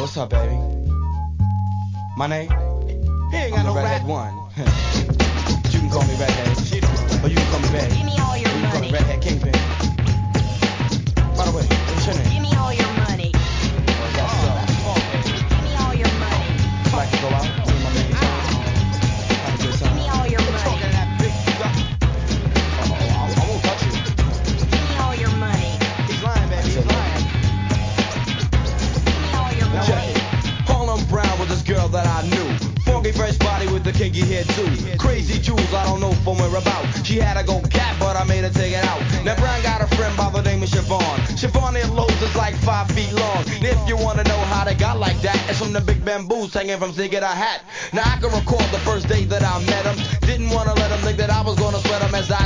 What's up, baby? My name? He ain't I'm got the no redhead rap. one. But you can call me redhead, or you can call me Red. Give me all your Or you can call me money. redhead kingpin. By the way, what's your name? Give me all your money. Oh, that's Give me all your money. like to go out with my man Tom. Have a good Give time. me all your Talking money. that big stuff. I won't touch you. Give me all your money. He's lying, baby. He's lying. Give me all your Now check money. it. Harlem Brown was this girl that I knew. Funky fresh body with the kinky hair too. Crazy jewels, I don't know from where about. She had to go cat, but I made her take it out. Now Brown got a friend by the name of Siobhan. Siobhan earlobes is like 5 feet long. And if you wanna know how they got like that, it's from the big bamboos hanging from Ziggy the Hat. Now I can recall the first day that I met him. Didn't wanna let him think that I was gonna sweat him as I